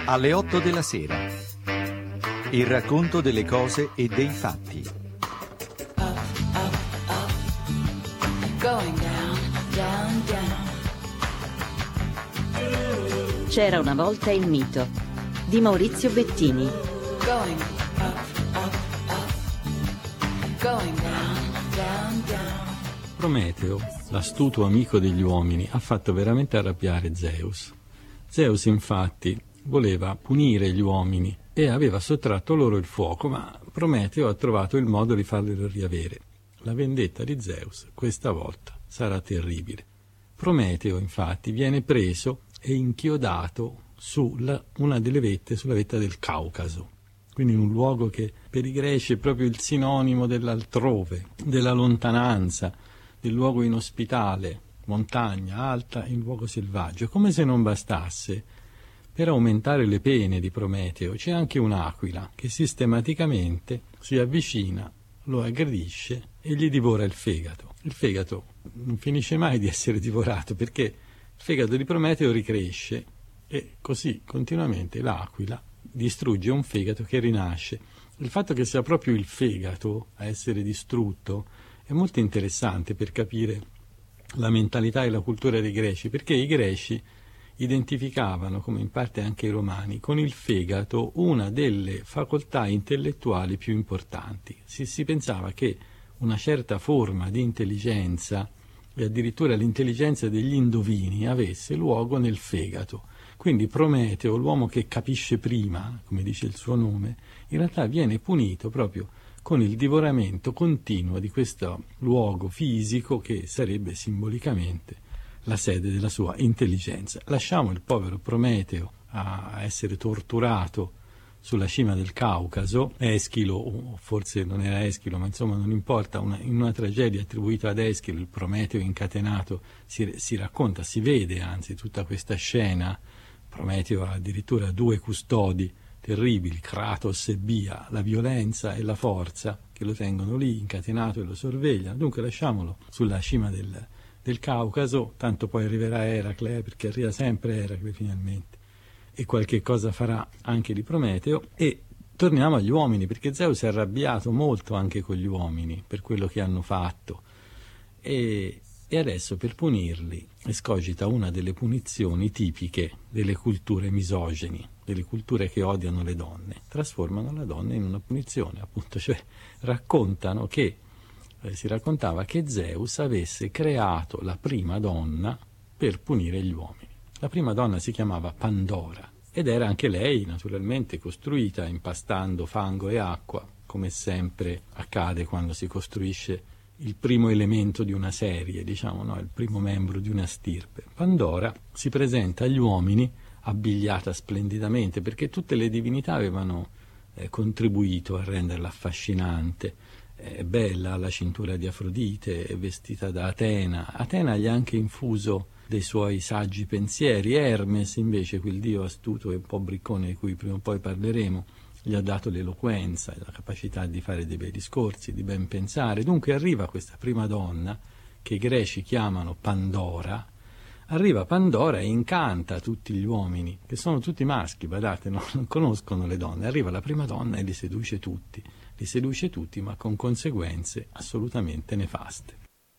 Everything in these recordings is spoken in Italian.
Alle 8 della sera. Il racconto delle cose e dei fatti. Going down, down, down. C'era una volta il mito di Maurizio Bettini. Going up, up, up. Going down, down, down. Prometeo, l'astuto amico degli uomini, ha fatto veramente arrabbiare Zeus. Zeus, infatti, voleva punire gli uomini e aveva sottratto loro il fuoco, ma Prometeo ha trovato il modo di farglielo riavere. La vendetta di Zeus questa volta sarà terribile. Prometeo, infatti, viene preso e inchiodato sulla vetta del Caucaso, quindi in un luogo che per i greci è proprio il sinonimo dell'altrove, della lontananza, del luogo inospitale, montagna alta in luogo selvaggio. Come se non bastasse, per aumentare le pene di Prometeo c'è anche un'aquila che sistematicamente si avvicina, lo aggredisce e gli divora il fegato. Il fegato non finisce mai di essere divorato, perché il fegato di Prometeo ricresce e così continuamente l'aquila distrugge un fegato che rinasce. Il fatto che sia proprio il fegato a essere distrutto è molto interessante per capire la mentalità e la cultura dei greci, perché i greci identificavano, come in parte anche i romani, con il fegato una delle facoltà intellettuali più importanti. Si pensava che una certa forma di intelligenza e addirittura l'intelligenza degli indovini avesse luogo nel fegato. Quindi Prometeo, l'uomo che capisce prima, come dice il suo nome, in realtà viene punito proprio con il divoramento continuo di questo luogo fisico che sarebbe simbolicamente la sede della sua intelligenza. Lasciamo il povero Prometeo a essere torturato sulla cima del Caucaso. Eschilo, o forse non era Eschilo, ma insomma non importa, in una tragedia attribuita ad Eschilo, il Prometeo incatenato, si racconta, si vede anzi tutta questa scena. Prometeo ha addirittura 2 custodi terribili, Kratos e Bia, la violenza e la forza, che lo tengono lì incatenato e lo sorvegliano. Dunque lasciamolo sulla cima del Caucaso, tanto poi arriverà Eracle, perché arriva sempre Eracle finalmente, e qualche cosa farà anche di Prometeo. E torniamo agli uomini, perché Zeus è arrabbiato molto anche con gli uomini per quello che hanno fatto, e adesso per punirli escogita una delle punizioni tipiche delle culture misogini, delle culture che odiano le donne. Trasformano la donna in una punizione, appunto, cioè si raccontava che Zeus avesse creato la prima donna per punire gli uomini. La prima donna si chiamava Pandora ed era anche lei naturalmente costruita impastando fango e acqua, come sempre accade quando si costruisce il primo elemento di una serie, diciamo, no? Il primo membro di una stirpe. Pandora si presenta agli uomini abbigliata splendidamente, perché tutte le divinità avevano contribuito a renderla affascinante. È bella, la cintura di Afrodite, è vestita da Atena. Atena gli ha anche infuso dei suoi saggi pensieri. Hermes, invece, quel dio astuto e un po' briccone di cui prima o poi parleremo, gli ha dato l'eloquenza, la capacità di fare dei bei discorsi, di ben pensare. Dunque arriva questa prima donna, che i greci chiamano Pandora. Arriva Pandora e incanta tutti gli uomini, che sono tutti maschi, badate, non conoscono le donne. Arriva la prima donna e li seduce tutti, ma con conseguenze assolutamente nefaste.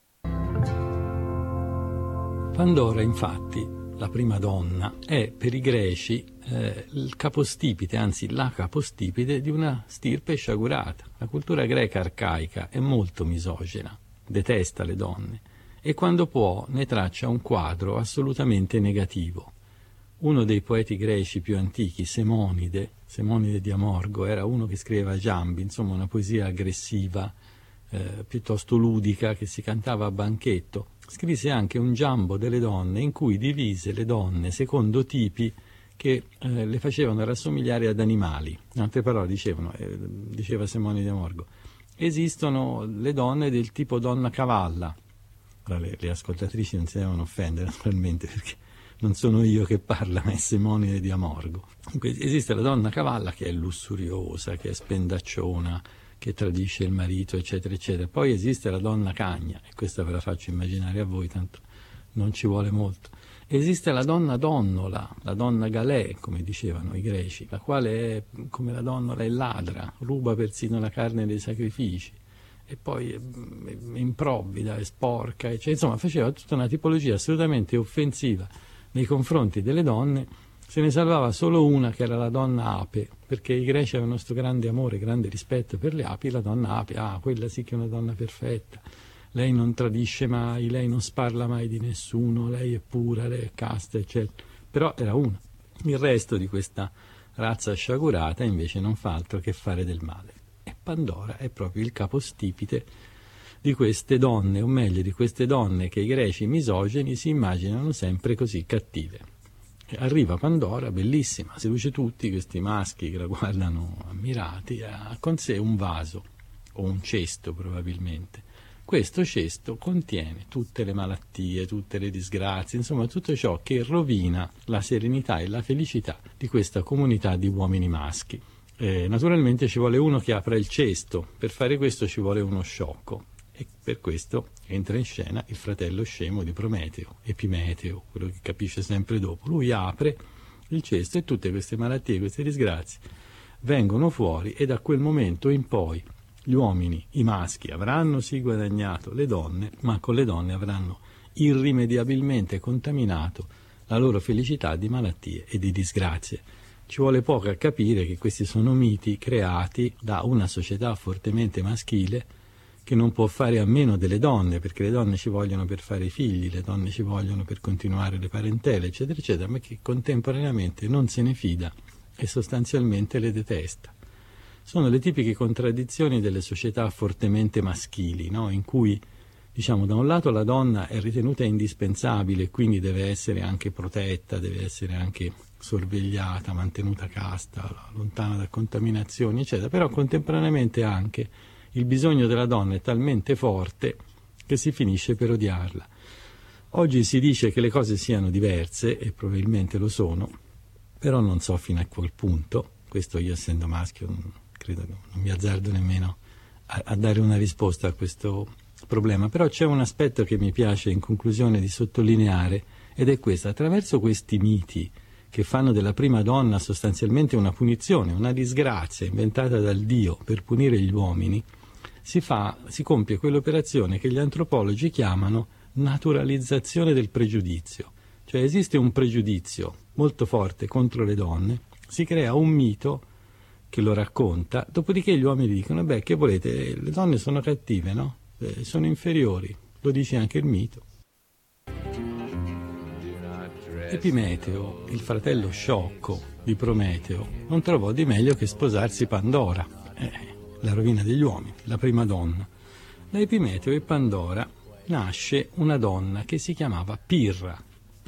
Pandora, infatti, la prima donna, è per i greci il capostipite, anzi la capostipite di una stirpe sciagurata. La cultura greca arcaica è molto misogina, detesta le donne e quando può ne traccia un quadro assolutamente negativo. Uno dei poeti greci più antichi, Semonide di Amorgo, era uno che scriveva giambi, insomma una poesia aggressiva, piuttosto ludica, che si cantava a banchetto. Scrisse anche un giambo delle donne in cui divise le donne secondo tipi che le facevano rassomigliare ad animali. In altre parole diceva Semonide di Amorgo, esistono le donne del tipo donna cavalla. Ora le ascoltatrici non si devono offendere naturalmente, perché non sono io che parlo, ma è Semonide di Amorgo. Esiste la donna cavalla che è lussuriosa, che è spendacciona, che tradisce il marito, eccetera, eccetera. Poi esiste la donna cagna, e questa ve la faccio immaginare a voi, tanto non ci vuole molto. Esiste la donna donnola, la donna galè, come dicevano i greci, la quale è come la donnola è ladra, ruba persino la carne dei sacrifici e poi è improvvida, è sporca, cioè, insomma faceva tutta una tipologia assolutamente offensiva nei confronti delle donne. Se ne salvava solo una, che era la donna ape, perché i greci avevano questo grande amore, grande rispetto per le api. La donna ape, quella sì che è una donna perfetta, lei non tradisce mai, lei non sparla mai di nessuno, lei è pura, lei è casta, eccetera. Però era una. Il resto di questa razza sciagurata invece non fa altro che fare del male. E Pandora è proprio il capostipite di queste donne, o meglio di queste donne che i greci misogini si immaginano sempre così cattive. Arriva Pandora, bellissima, seduce tutti questi maschi che la guardano ammirati, ha con sé un vaso, o un cesto probabilmente. Questo cesto contiene tutte le malattie, tutte le disgrazie, insomma tutto ciò che rovina la serenità e la felicità di questa comunità di uomini maschi. Naturalmente ci vuole uno che apra il cesto, per fare questo ci vuole uno sciocco. E per questo entra in scena il fratello scemo di Prometeo, Epimeteo, quello che capisce sempre dopo. Lui apre il cesto e tutte queste malattie, queste disgrazie vengono fuori, e da quel momento in poi gli uomini, i maschi, avranno sì guadagnato le donne, ma con le donne avranno irrimediabilmente contaminato la loro felicità di malattie e di disgrazie. Ci vuole poco a capire che questi sono miti creati da una società fortemente maschile che non può fare a meno delle donne, perché le donne ci vogliono per fare i figli, le donne ci vogliono per continuare le parentele, eccetera, eccetera, ma che contemporaneamente non se ne fida e sostanzialmente le detesta. Sono le tipiche contraddizioni delle società fortemente maschili, no? In cui, diciamo, da un lato la donna è ritenuta indispensabile, quindi deve essere anche protetta, deve essere anche sorvegliata, mantenuta casta, lontana da contaminazioni, eccetera, però contemporaneamente anche il bisogno della donna è talmente forte che si finisce per odiarla. Oggi si dice che le cose siano diverse, e probabilmente lo sono, però non so fino a quel punto. Questo, io essendo maschio, credo che non mi azzardo nemmeno a dare una risposta a questo problema. Però c'è un aspetto che mi piace in conclusione di sottolineare, ed è questo: attraverso questi miti che fanno della prima donna sostanzialmente una punizione, una disgrazia inventata dal Dio per punire gli uomini, si compie quell'operazione che gli antropologi chiamano naturalizzazione del pregiudizio. Cioè esiste un pregiudizio molto forte contro le donne, si crea un mito che lo racconta, dopodiché gli uomini dicono: beh, che volete, le donne sono cattive, no? Sono inferiori, lo dice anche il mito. Epimeteo, il fratello sciocco di Prometeo, non trovò di meglio che sposarsi Pandora, la rovina degli uomini, la prima donna. Da Epimeteo e Pandora nasce una donna che si chiamava Pirra,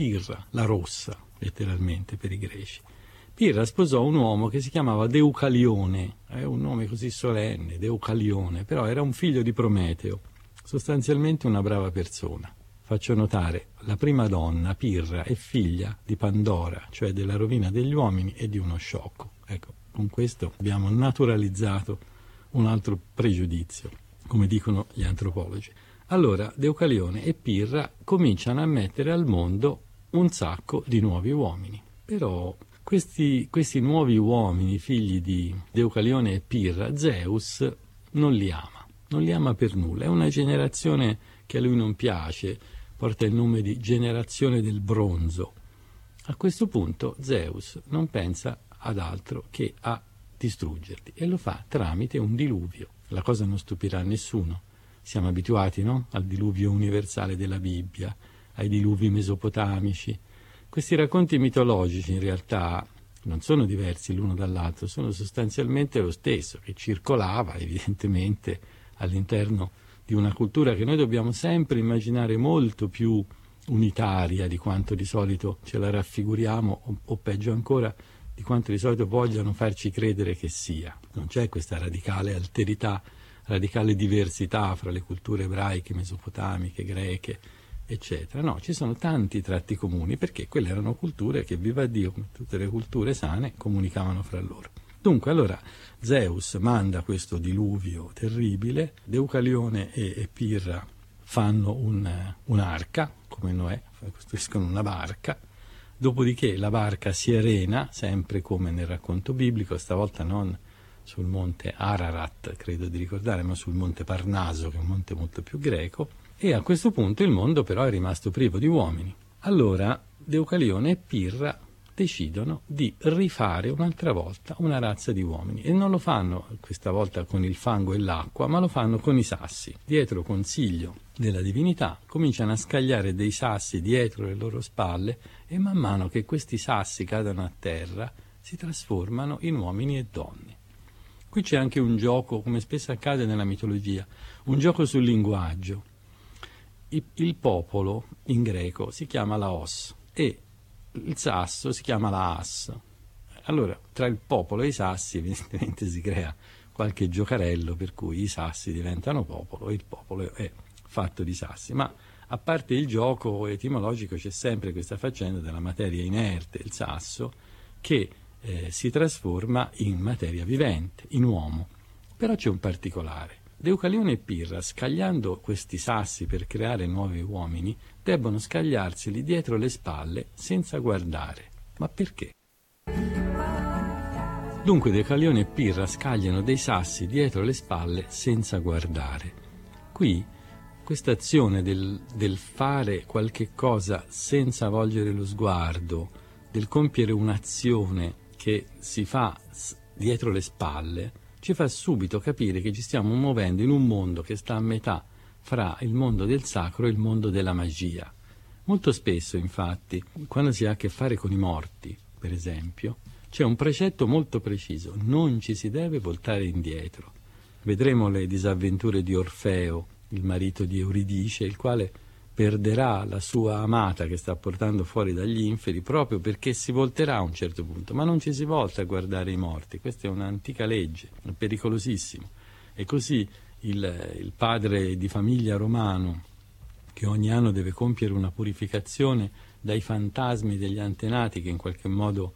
la rossa, letteralmente per i greci. Pirra sposò un uomo che si chiamava Deucalione, è un nome così solenne, Deucalione, però era un figlio di Prometeo, sostanzialmente una brava persona. Faccio notare, la prima donna, Pirra, è figlia di Pandora, cioè della rovina degli uomini e di uno sciocco. Ecco, con questo abbiamo naturalizzato un altro pregiudizio, come dicono gli antropologi. Allora Deucalione e Pirra cominciano a mettere al mondo un sacco di nuovi uomini. Però questi nuovi uomini, figli di Deucalione e Pirra, Zeus non li ama per nulla. È una generazione che a lui non piace, porta il nome di generazione del bronzo. A questo punto Zeus non pensa ad altro che a distruggerli, e lo fa tramite un diluvio. La cosa non stupirà nessuno. Siamo abituati, no? Al diluvio universale della Bibbia, ai diluvi mesopotamici. Questi racconti mitologici in realtà non sono diversi l'uno dall'altro, sono sostanzialmente lo stesso, che circolava evidentemente all'interno di una cultura che noi dobbiamo sempre immaginare molto più unitaria di quanto di solito ce la raffiguriamo, o peggio ancora di quanto di solito vogliono farci credere che sia. Non c'è questa radicale alterità, radicale diversità fra le culture ebraiche, mesopotamiche, greche, eccetera. No, ci sono tanti tratti comuni, perché quelle erano culture che, viva Dio, come tutte le culture sane, comunicavano fra loro. Dunque, allora, Zeus manda questo diluvio terribile, Deucalione e Pirra fanno un'arca, come Noè, costruiscono una barca, dopodiché la barca si arena, sempre come nel racconto biblico, stavolta non sul monte Ararat, credo di ricordare, ma sul monte Parnaso, che è un monte molto più greco, e a questo punto il mondo però è rimasto privo di uomini. Allora Deucalione e Pirra decidono di rifare un'altra volta una razza di uomini, e non lo fanno questa volta con il fango e l'acqua, ma lo fanno con i sassi. Dietro consiglio della divinità cominciano a scagliare dei sassi dietro le loro spalle, e man mano che questi sassi cadono a terra si trasformano in uomini e donne. Qui c'è anche un gioco, come spesso accade nella mitologia, un gioco sul linguaggio. Il popolo in greco si chiama laos e il sasso si chiama laas. Allora, tra il popolo e i sassi evidentemente si crea qualche giocarello per cui i sassi diventano popolo e il popolo è fatto di sassi. Ma a parte il gioco etimologico c'è sempre questa faccenda della materia inerte, il sasso, che si trasforma in materia vivente, in uomo. Però c'è un particolare. Deucalione e Pirra, scagliando questi sassi per creare nuovi uomini, debbono scagliarseli dietro le spalle senza guardare. Ma perché? Dunque Deucalione e Pirra scagliano dei sassi dietro le spalle senza guardare. Qui questa azione del fare qualche cosa senza volgere lo sguardo, del compiere un'azione che si fa dietro le spalle, ci fa subito capire che ci stiamo muovendo in un mondo che sta a metà fra il mondo del sacro e il mondo della magia. Molto spesso, infatti, quando si ha a che fare con i morti, per esempio, c'è un precetto molto preciso: non ci si deve voltare indietro. Vedremo le disavventure di Orfeo, il marito di Euridice, il quale perderà la sua amata che sta portando fuori dagli inferi proprio perché si volterà a un certo punto, ma non ci si volta a guardare i morti. Questa è un'antica legge, è pericolosissimo. E così il padre di famiglia romano, che ogni anno deve compiere una purificazione dai fantasmi degli antenati che in qualche modo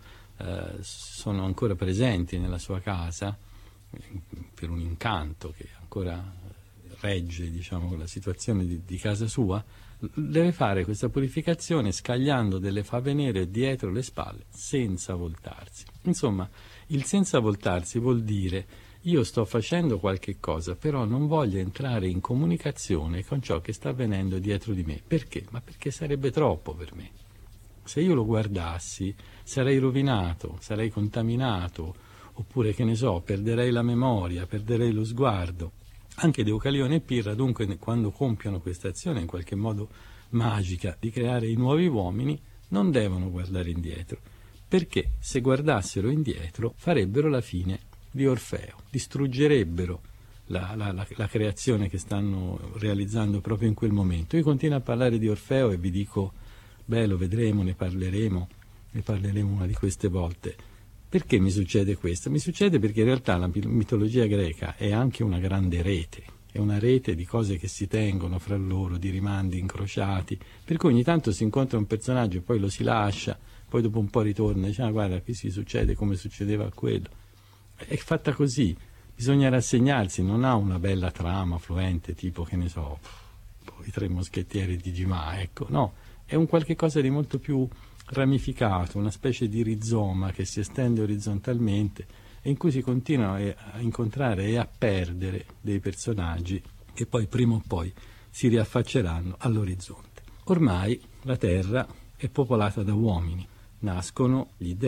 sono ancora presenti nella sua casa, per un incanto che ancora regge, diciamo, la situazione di casa sua, deve fare questa purificazione scagliando delle fave nere dietro le spalle senza voltarsi. Insomma, il senza voltarsi vuol dire: io sto facendo qualche cosa, però non voglio entrare in comunicazione con ciò che sta avvenendo dietro di me. Perché? Ma perché sarebbe troppo per me. Se io lo guardassi sarei rovinato, sarei contaminato, oppure, che ne so, perderei la memoria, perderei lo sguardo. Anche Deucalione e Pirra, dunque, quando compiono questa azione in qualche modo magica di creare i nuovi uomini, non devono guardare indietro, perché se guardassero indietro farebbero la fine di Orfeo, distruggerebbero la creazione che stanno realizzando proprio in quel momento. Io continuo a parlare di Orfeo e vi dico, beh, lo vedremo, ne parleremo una di queste volte. Perché mi succede questo? Mi succede perché in realtà la mitologia greca è anche una grande rete, è una rete di cose che si tengono fra loro, di rimandi incrociati, per cui ogni tanto si incontra un personaggio e poi lo si lascia, poi dopo un po' ritorna e dice: ah, guarda, qui si succede come succedeva a quello. È fatta così, bisogna rassegnarsi, non ha una bella trama fluente tipo, che ne so, i Tre Moschettieri di Dumas, ecco, no, è un qualche cosa di molto più ramificato, una specie di rizoma che si estende orizzontalmente e in cui si continua a incontrare e a perdere dei personaggi che poi prima o poi si riaffacceranno all'orizzonte. Ormai la Terra è popolata da uomini, nascono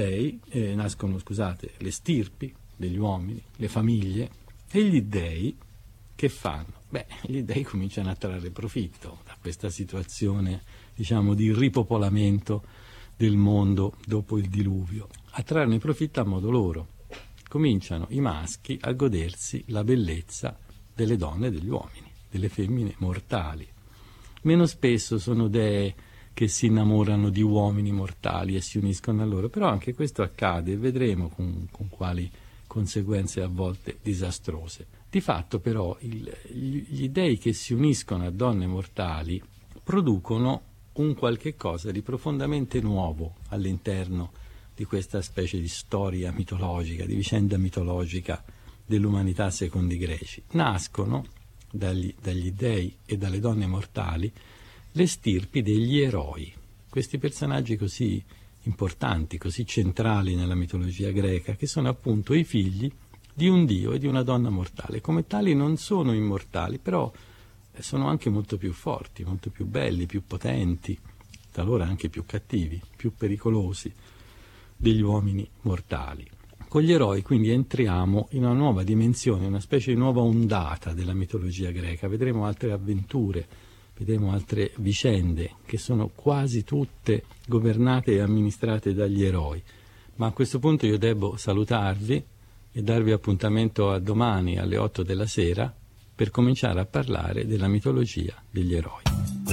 le stirpi degli uomini, le famiglie, e gli dei che fanno? Beh, gli dei cominciano a trarre profitto da questa situazione, diciamo, di ripopolamento del mondo dopo il diluvio. A trarne profitto a modo loro. Cominciano i maschi a godersi la bellezza delle donne e degli uomini, delle femmine mortali. Meno spesso sono dee che si innamorano di uomini mortali e si uniscono a loro, però anche questo accade e vedremo con quali conseguenze a volte disastrose. Di fatto però gli dei che si uniscono a donne mortali producono un qualche cosa di profondamente nuovo all'interno di questa specie di storia mitologica, di vicenda mitologica dell'umanità secondo i greci. Nascono dagli dei e dalle donne mortali le stirpi degli eroi. questi personaggi così importanti, così centrali nella mitologia greca, che sono appunto i figli di un dio e di una donna mortale. Come tali non sono immortali, però sono anche molto più forti, molto più belli, più potenti, talora anche più cattivi, più pericolosi degli uomini mortali. Con gli eroi quindi entriamo in una nuova dimensione, una specie di nuova ondata della mitologia greca. Vedremo altre avventure, vedremo altre vicende che sono quasi tutte governate e amministrate dagli eroi. Ma a questo punto io devo salutarvi e darvi appuntamento a domani alle 8 della sera per cominciare a parlare della mitologia degli eroi.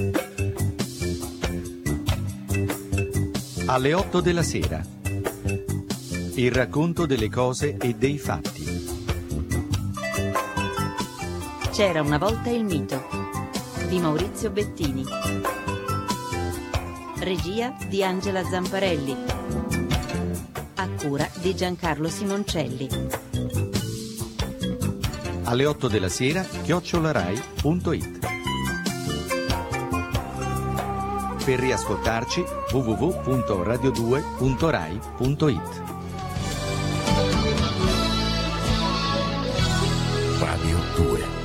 Alle 8 della sera. Il racconto delle cose e dei fatti. C'era una volta il mito di Maurizio Bettini. Regia di Angela Zamparelli. A cura di Giancarlo Simoncelli. Alle 8 della sera, @rai.it. Per riascoltarci www.radio2.rai.it. Radio 2.